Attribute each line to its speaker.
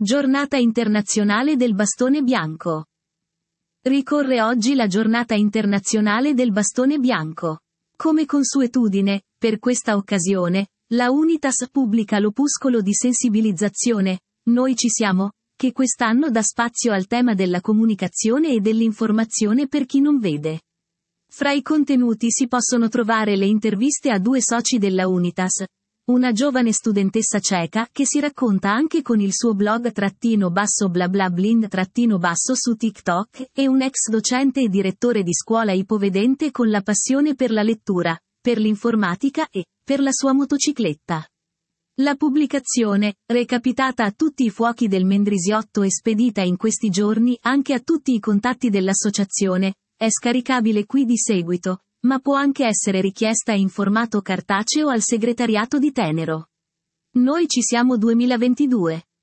Speaker 1: Giornata internazionale del bastone bianco. Ricorre oggi la giornata internazionale del bastone bianco. Come consuetudine, per questa occasione, la Unitas pubblica l'opuscolo di sensibilizzazione, Noi ci siamo, che quest'anno dà spazio al tema della comunicazione e dell'informazione per chi non vede. Fra i contenuti si possono trovare le interviste a 2 soci della Unitas, una giovane studentessa ceca che si racconta anche con il suo blog _bla bla blind _ su TikTok e un ex docente e direttore di scuola ipovedente con la passione per la lettura, per l'informatica e per la sua motocicletta. La pubblicazione, recapitata a tutti i fuochi del Mendrisiotto e spedita in questi giorni anche a tutti i contatti dell'associazione, è scaricabile qui di seguito, ma può anche essere richiesta in formato cartaceo al segretariato di Tenero. Noi ci siamo 2022.